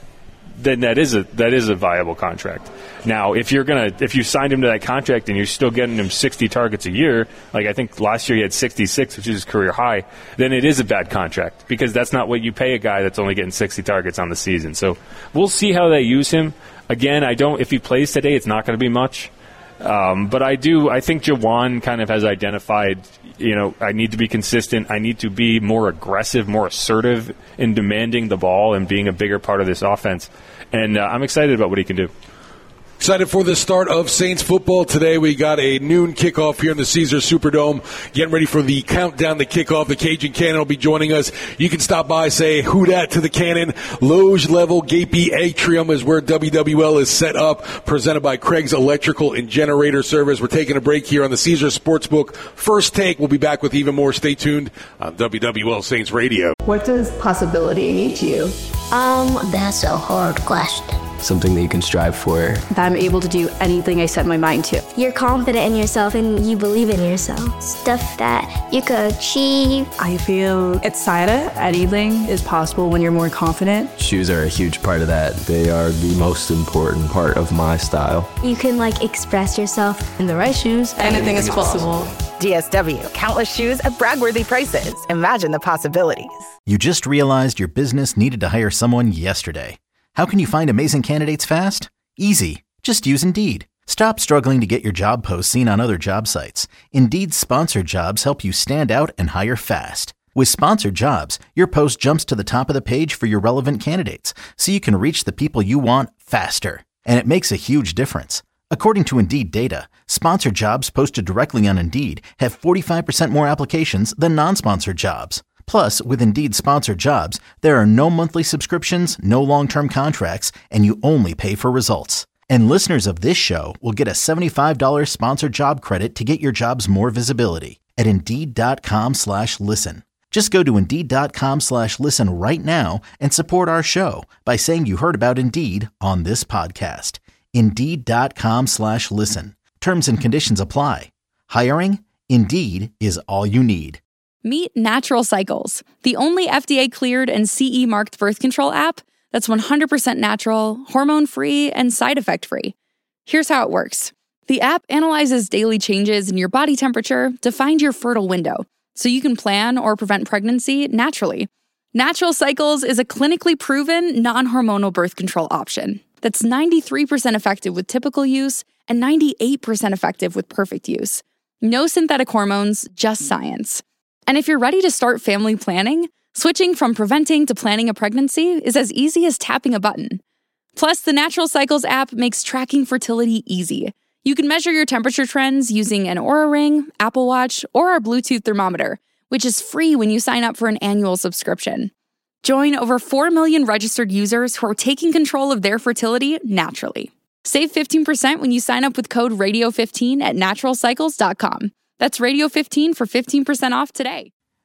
then that is a that is a viable contract. Now, if you're going to if you signed him to that contract and you're still getting him sixty targets a year, like I think last year he had sixty-six, which is his career high, then it is a bad contract because that's not what you pay a guy that's only getting sixty targets on the season. So we'll see how they use him. Again, I don't if he plays today, it's not going to be much. Um, but I do, I think Juwan kind of has identified, you know, I need to be consistent. I need to be more aggressive, more assertive in demanding the ball and being a bigger part of this offense. And uh, I'm excited about what he can do. Excited for the start of Saints football today. We got a noon kickoff here in the Caesars Superdome. Getting ready for the countdown to kickoff. The Cajun Cannon will be joining us. You can stop by, say who dat to the Cannon. Loge level gapey atrium is where W W L is set up. Presented by Craig's Electrical and Generator Service. We're taking a break here on the Caesars Sportsbook. First take. We'll be back with even more. Stay tuned on W W L Saints Radio. What does possibility mean to you? Um, that's a hard question. Something that you can strive for. That I'm able to do anything I set my mind to. You're confident in yourself and you believe in yourself. Stuff that you could achieve. I feel excited. Anything is possible when you're more confident. Shoes are a huge part of that. They are the most important part of my style. You can like express yourself. In the right shoes, anything, anything is possible. possible. D S W, countless shoes at brag-worthy prices. Imagine the possibilities. You just realized your business needed to hire someone yesterday. How can you find amazing candidates fast? Easy. Just use Indeed. Stop struggling to get your job posts seen on other job sites. Indeed's sponsored jobs help you stand out and hire fast. With sponsored jobs, your post jumps to the top of the page for your relevant candidates, so you can reach the people you want faster. And it makes a huge difference. According to Indeed data, sponsored jobs posted directly on Indeed have forty-five percent more applications than non-sponsored jobs. Plus, with Indeed sponsored jobs, there are no monthly subscriptions, no long-term contracts, and you only pay for results. And listeners of this show will get a seventy-five dollars sponsored job credit to get your jobs more visibility at Indeed.com slash listen. Just go to Indeed.com slash listen right now and support our show by saying you heard about Indeed on this podcast. Indeed.com slash listen. Terms and conditions apply. Hiring? Indeed is all you need. Meet Natural Cycles, the only F D A-cleared and C E marked birth control app that's one hundred percent natural, hormone-free, and side effect-free. Here's how it works. The app analyzes daily changes in your body temperature to find your fertile window, so you can plan or prevent pregnancy naturally. Natural Cycles is a clinically proven, non-hormonal birth control option that's ninety-three percent effective with typical use and ninety-eight percent effective with perfect use. No synthetic hormones, just science. And if you're ready to start family planning, switching from preventing to planning a pregnancy is as easy as tapping a button. Plus, the Natural Cycles app makes tracking fertility easy. You can measure your temperature trends using an Oura Ring, Apple Watch, or our Bluetooth thermometer, which is free when you sign up for an annual subscription. Join over four million registered users who are taking control of their fertility naturally. Save fifteen percent when you sign up with code radio fifteen at natural cycles dot com. That's radio fifteen for fifteen percent off today.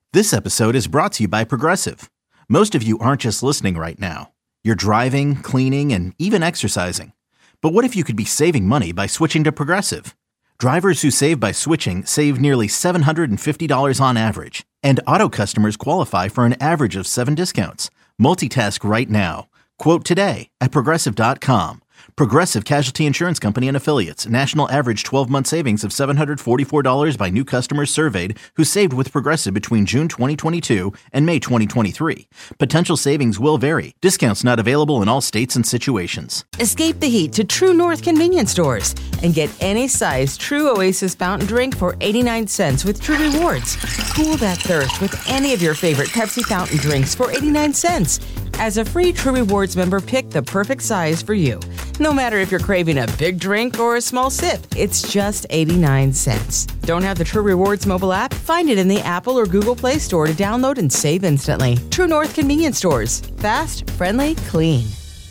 This episode is brought to you by Progressive. Most of you aren't just listening right now. You're driving, cleaning, and even exercising. But what if you could be saving money by switching to Progressive? Drivers who save by switching save nearly seven hundred fifty dollars on average. And auto customers qualify for an average of seven discounts. Multitask right now. Quote today at Progressive dot com. Progressive Casualty Insurance Company and Affiliates. National average twelve-month savings of seven hundred forty-four dollars by new customers surveyed who saved with Progressive between June twenty twenty-two and May twenty twenty-three. Potential savings will vary. Discounts not available in all states and situations. Escape the heat to True North convenience stores and get any size True Oasis fountain drink for eighty-nine cents with True Rewards. Cool that thirst with any of your favorite Pepsi fountain drinks for eighty-nine cents. As a free True Rewards member, pick the perfect size for you. No matter if you're craving a big drink or a small sip, it's just eighty-nine cents. Don't have the True Rewards mobile app? Find it in the Apple or Google Play Store to download and save instantly. True North convenience stores. Fast, friendly, clean.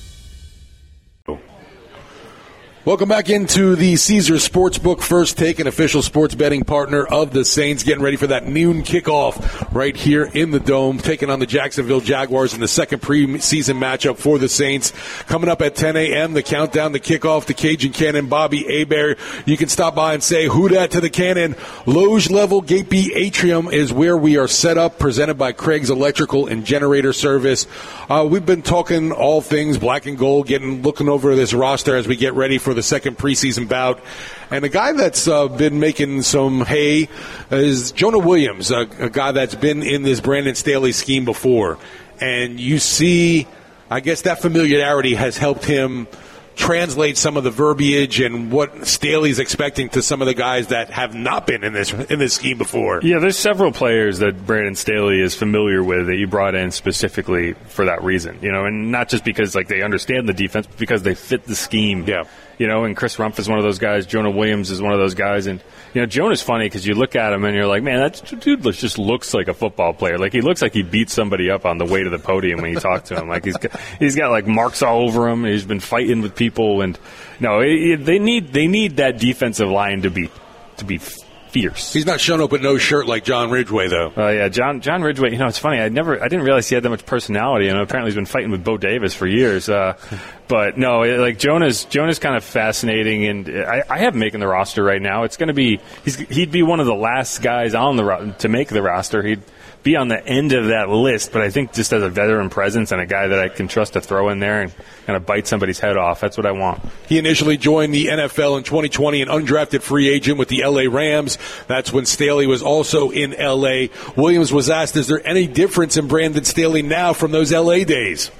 Welcome back into the Caesars Sportsbook First Take, an official sports betting partner of the Saints. Getting ready for that noon kickoff right here in the Dome, taking on the Jacksonville Jaguars in the second preseason matchup for the Saints. Coming up at ten a.m., the countdown, the kickoff, the Cajun Cannon, Bobby Hebert. You can stop by and say, who dat to the cannon. Loge Level Gate B Atrium is where we are set up, presented by Craig's Electrical and Generator Service. Uh, we've been talking all things black and gold, getting looking over this roster as we get ready for the second preseason bout. And a guy that's uh, been making some hay is Jonah Williams, a, a guy that's been in this Brandon Staley scheme before. And you see, I guess that familiarity has helped him translate some of the verbiage and what Staley's expecting to some of the guys that have not been in this in this scheme before. Yeah, there's several players that Brandon Staley is familiar with that you brought in specifically for that reason, you know, and not just because like they understand the defense, but because they fit the scheme. Yeah. You know, and Chris Rumph is one of those guys. Jonah Williams is one of those guys. And, you know, Jonah's funny because you look at him and you're like, man, that dude just looks like a football player. Like, he looks like he beat somebody up on the way to the podium when you talk to him. Like, he's got, he's got, like, marks all over him. He's been fighting with people. And, no, it, it, they need they need that defensive line to be to be fierce. He's not shown up with no shirt like John Ridgeway, though. Oh, uh, yeah, John John Ridgeway, you know, it's funny. I never, I didn't realize he had that much personality, and apparently he's been fighting with Bo Davis for years. Uh, but, no, it, like, Jonah's Jonah's kind of fascinating, and I, I have him making the roster right now. It's going to be, he's, he'd be one of the last guys on the ro- to make the roster. He'd be on the end of that list, but I think just as a veteran presence and a guy that I can trust to throw in there and kind of bite somebody's head off, that's what I want. He initially joined the N F L in twenty twenty, an undrafted free agent with the L A Rams. That's when Staley was also in L A. Williams was asked, is there any difference in Brandon Staley now from those L A days?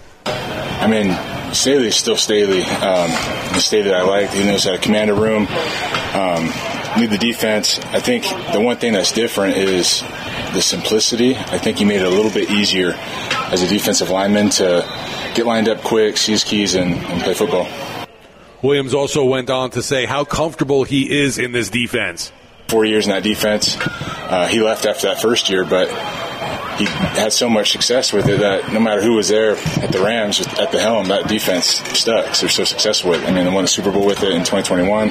I mean, Staley is still Staley. Um, the Staley that I liked. He knows how to command a room, um, lead the defense. I think the one thing that's different is the simplicity. I think he made it a little bit easier as a defensive lineman to get lined up quick, see his keys, and, and play football. Williams also went on to say how comfortable he is in this defense. Four years in that defense. Uh, he left after that first year, but he had so much success with it that no matter who was there at the Rams, at the helm, that defense stuck. So they're so successful with it. I mean, they won the Super Bowl with it in twenty twenty-one.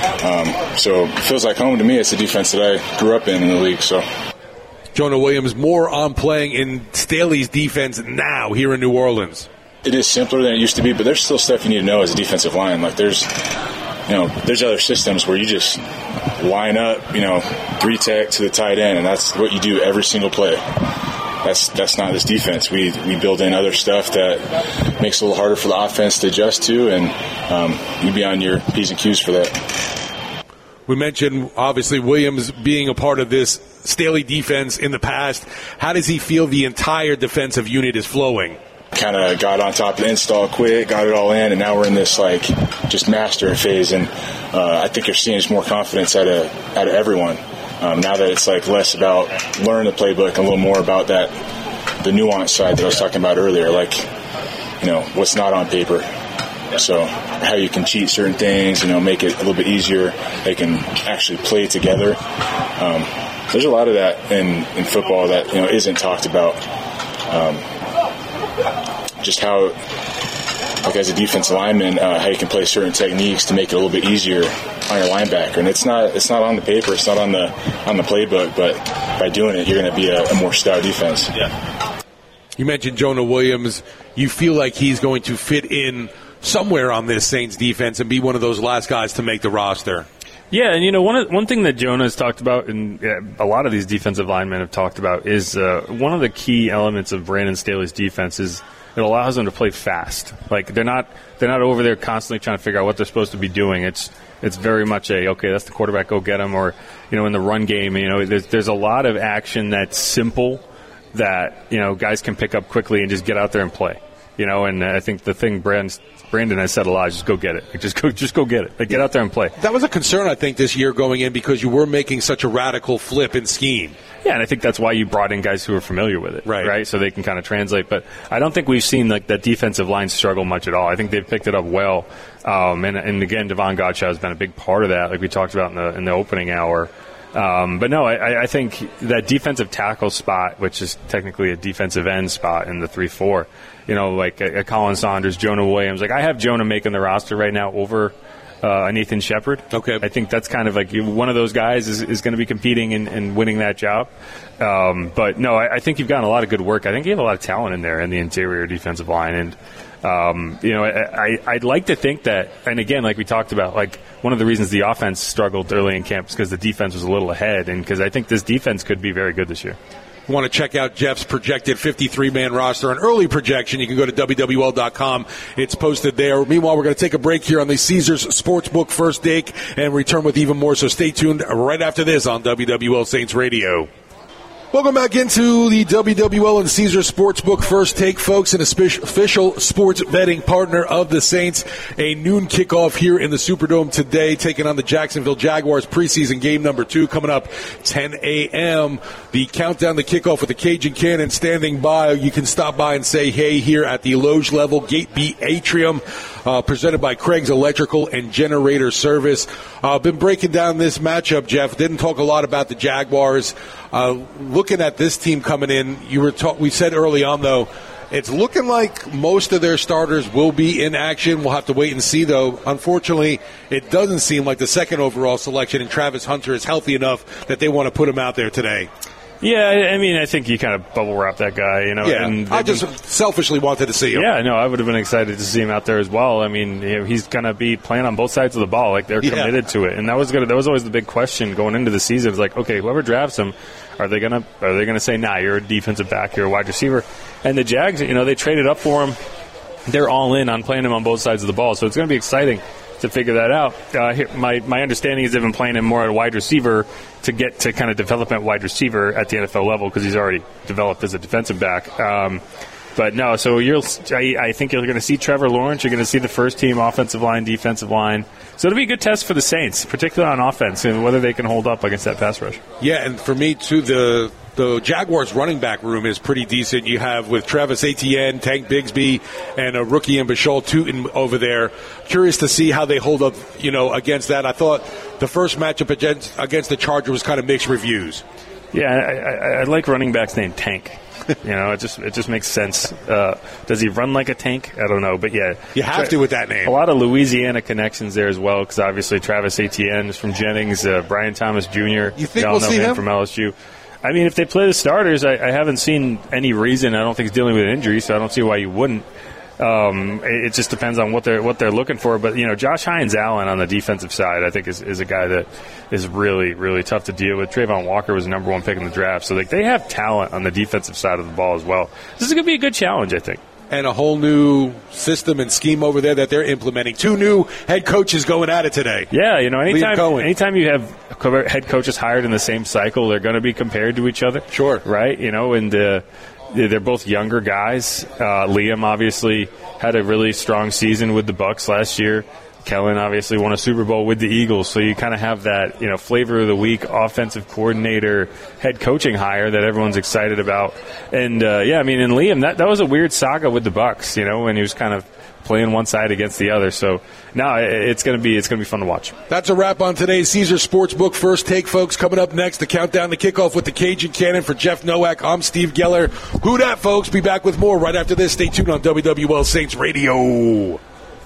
Um, so it feels like home to me. It's the defense that I grew up in in the league. So. Jonah Williams more on playing in Staley's defense now here in New Orleans. It is simpler than it used to be, but there's still stuff you need to know as a defensive line. Like there's, you know, there's other systems where you just line up, you know, three tech to the tight end, and that's what you do every single play. That's that's not this defense. We we build in other stuff that makes it a little harder for the offense to adjust to, and um, you be on your P's and Q's for that. We mentioned, obviously, Williams being a part of this Staley defense in the past. How does he feel the entire defensive unit is flowing? Kind of got on top of the install quick, got it all in, and now we're in this, like, just master phase. And uh, I think you're seeing just more confidence out of, out of everyone. Um, now that it's, like, less about learning the playbook and a little more about that, the nuance side that I was talking about earlier, like, you know, what's not on paper. So how you can cheat certain things, you know, make it a little bit easier. They can actually play together. Um, there's a lot of that in, in football that, you know, isn't talked about. Um, just how like as a defensive lineman, uh, how you can play certain techniques to make it a little bit easier on your linebacker. And it's not it's not on the paper, it's not on the on the playbook, but by doing it, you're going to be a, a more stout defense. Yeah. You mentioned Jonah Williams. You feel like he's going to fit in somewhere on this Saints defense and be one of those last guys to make the roster. Yeah, and you know, one one thing that Jonah has talked about, and yeah, a lot of these defensive linemen have talked about, is uh, one of the key elements of Brandon Staley's defense is it allows them to play fast. Like they're not they're not over there constantly trying to figure out what they're supposed to be doing. It's it's very much a okay, that's the quarterback, go get him. Or you know, in the run game, you know, there's there's a lot of action that's simple that you know guys can pick up quickly and just get out there and play. You know, and I think the thing Brandon, Brandon has said a lot is just go get it. Like, just go, just go get it. Like, get out there and play. That was a concern, I think, this year going in because you were making such a radical flip in scheme. Yeah, and I think that's why you brought in guys who are familiar with it, right? right? So they can kind of translate. But I don't think we've seen like that defensive line struggle much at all. I think they've picked it up well. Um, and, and again, Devon Godchaux has been a big part of that, like we talked about in the in the opening hour. Um, but no, I, I think that defensive tackle spot, which is technically a defensive end spot in the three four, you know, like a, a Colin Saunders, Jonah Williams. Like I have Jonah making the roster right now over uh, Nathan Shepard. Okay. I think that's kind of like one of those guys is, is going to be competing and, and winning that job. Um, but no, I, I think you've gotten a lot of good work. I think you have a lot of talent in there in the interior defensive line. And, um, you know, I, I, I'd like to think that, and again, like we talked about, like one of the reasons the offense struggled early in camp is because the defense was a little ahead, and because I think this defense could be very good this year. You want to check out Jeff's projected fifty-three man roster, an early projection, you can go to W W L dot com. It's posted there. Meanwhile, we're going to take a break here on the Caesars Sportsbook First Take and return with even more, so stay tuned right after this on W W L Saints Radio. Welcome back into the W W L and Caesars Sportsbook First Take, folks, an official sports betting partner of the Saints. A noon kickoff here in the Superdome today, taking on the Jacksonville Jaguars, preseason game number two, coming up ten a.m. The countdown to kickoff with the Cajun Cannon standing by. You can stop by and say hey here at the Loge Level Gate B Atrium. Uh, presented by Craig's Electrical and Generator Service. Uh, been breaking down this matchup, Jeff. Didn't talk a lot about the Jaguars. Uh, looking at this team coming in, you were ta- we said early on, though, it's looking like most of their starters will be in action. We'll have to wait and see, though. Unfortunately, it doesn't seem like the second overall selection and Travis Hunter is healthy enough that they want to put him out there today. Yeah, I mean, I think you kind of bubble wrap that guy, you know. Yeah, and I just been, selfishly wanted to see him. Yeah, no, I would have been excited to see him out there as well. I mean, you know, he's going to be playing on both sides of the ball, like they're yeah. committed to it, and that was gonna, that was always the big question going into the season. It's like, okay, whoever drafts him, are they gonna are they gonna say, nah, you're a defensive back, you're a wide receiver? And the Jags, you know, they traded up for him. They're all in on playing him on both sides of the ball, so it's going to be exciting to figure that out. Uh, here, my my understanding is they've been playing him more at a wide receiver to get to kind of development wide receiver at the N F L level because he's already developed as a defensive back. Um, but no, so you're, I, I think you're going to see Trevor Lawrence. You're going to see the first team offensive line, defensive line. So it'll be a good test for the Saints, particularly on offense, and whether they can hold up against that pass rush. Yeah, and for me, too, the the Jaguars running back room is pretty decent. You have with Travis Etienne, Tank Bigsby, and a rookie in Bashal Tootin over there. Curious to see how they hold up, you know, against that. I thought the first matchup against, against the Chargers was kind of mixed reviews. Yeah, I, I, I like running backs named Tank. You know, it just it just makes sense. Uh, does he run like a tank? I don't know, but yeah, you have tra- to with that name. A lot of Louisiana connections there as well, because obviously Travis Etienne is from Jennings, uh, Brian Thomas Junior You think Y'all we'll know see him him from L S U? I mean, if they play the starters, I, I haven't seen any reason. I don't think he's dealing with an injury, so I don't see why you wouldn't. Um, it, it just depends on what they're what they're looking for. But, you know, Josh Hines-Allen on the defensive side, I think, is, is a guy that is really, really tough to deal with. Trayvon Walker was the number one pick in the draft. So, like, they have talent on the defensive side of the ball as well. This is going to be a good challenge, I think. And a whole new system and scheme over there that they're implementing. Two new head coaches going at it today. Yeah, you know, anytime anytime you have head coaches hired in the same cycle, they're going to be compared to each other. Sure. Right? You know, and uh, they're both younger guys. Uh, Liam obviously had a really strong season with the Bucs last year. Kellen obviously won a Super Bowl with the Eagles, so you kind of have that, you know, flavor of the week offensive coordinator, head coaching hire that everyone's excited about. And, uh, yeah, I mean, and Liam, that, that was a weird saga with the Bucs, you know, when he was kind of playing one side against the other. So, no, it's going to be it's going to be fun to watch. That's a wrap on today's Caesar Sportsbook First Take, folks. Coming up next, the countdown to kickoff with the Cajun Cannon. For Jeff Nowak, I'm Steve Geller. Who dat, folks? Be back with more right after this. Stay tuned on W W L Saints Radio.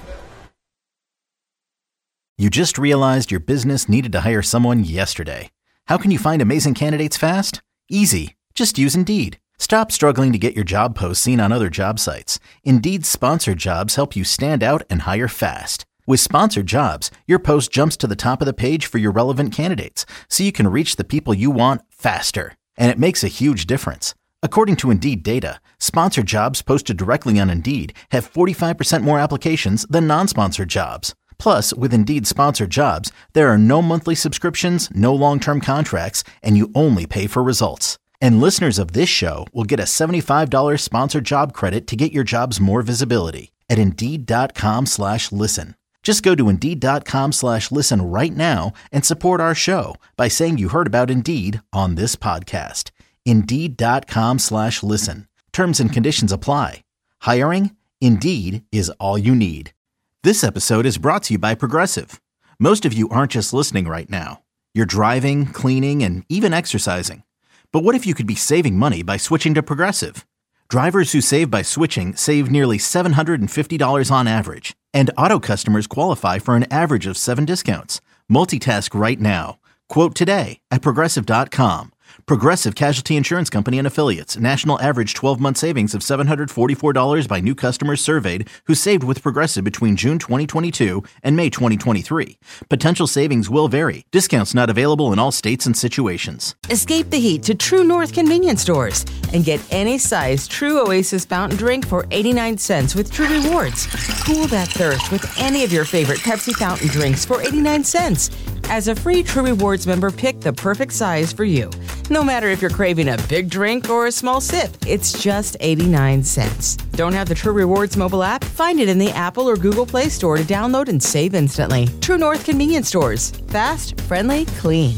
You just realized your business needed to hire someone yesterday. How can you find amazing candidates fast? Easy. Just use Indeed. Stop struggling to get your job posts seen on other job sites. Indeed's sponsored jobs help you stand out and hire fast. With sponsored jobs, your post jumps to the top of the page for your relevant candidates, so you can reach the people you want faster. And it makes a huge difference. According to Indeed data, sponsored jobs posted directly on Indeed have forty-five percent more applications than non-sponsored jobs. Plus, with Indeed sponsored jobs, there are no monthly subscriptions, no long-term contracts, and you only pay for results. And listeners of this show will get a seventy-five dollars sponsored job credit to get your jobs more visibility at Indeed.com slash listen. Just go to Indeed.com slash listen right now and support our show by saying you heard about Indeed on this podcast. Indeed.com slash listen. Terms and conditions apply. Hiring? Indeed is all you need. This episode is brought to you by Progressive. Most of you aren't just listening right now. You're driving, cleaning, and even exercising. But what if you could be saving money by switching to Progressive? Drivers who save by switching save nearly seven hundred fifty dollars on average. And auto customers qualify for an average of seven discounts. Multitask right now. Quote today at Progressive dot com. Progressive Casualty Insurance Company and Affiliates. National average twelve-month savings of seven hundred forty-four dollars by new customers surveyed who saved with Progressive between June twenty twenty-two and May twenty twenty-three. Potential savings will vary. Discounts not available in all states and situations. Escape the heat to True North convenience stores and get any size True Oasis fountain drink for eighty-nine cents with True Rewards. Cool that thirst with any of your favorite Pepsi fountain drinks for eighty-nine cents. As a free True Rewards member, pick the perfect size for you. No matter if you're craving a big drink or a small sip, it's just eighty-nine cents. Don't have the True Rewards mobile app? Find it in the Apple or Google Play Store to download and save instantly. True North convenience stores. Fast, friendly, clean.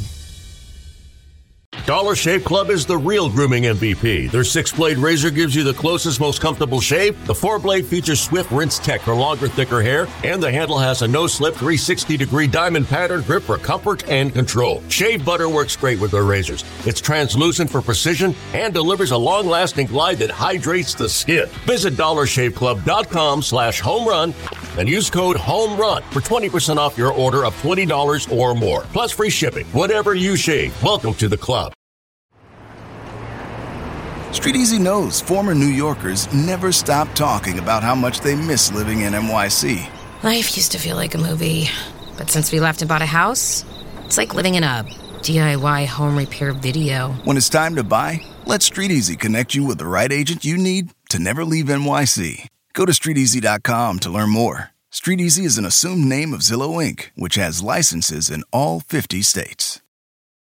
Dollar Shave Club is the real grooming M V P. Their six-blade razor gives you the closest, most comfortable shave. The four-blade features swift rinse tech for longer, thicker hair. And the handle has a no-slip three hundred sixty degree diamond pattern grip for comfort and control. Shave butter works great with their razors. It's translucent for precision and delivers a long-lasting glide that hydrates the skin. Visit dollar shave club dot com slash home run and use code HOMERUN for twenty percent off your order of twenty dollars or more. Plus free shipping. Whatever you shave, welcome to the club. Street Easy knows former New Yorkers never stop talking about how much they miss living in N Y C. Life used to feel like a movie, but since we left and bought a house, it's like living in a D I Y home repair video. When it's time to buy, let Street Easy connect you with the right agent you need to never leave N Y C. Go to street easy dot com to learn more. Street Easy is an assumed name of Zillow Incorporated, which has licenses in all fifty states.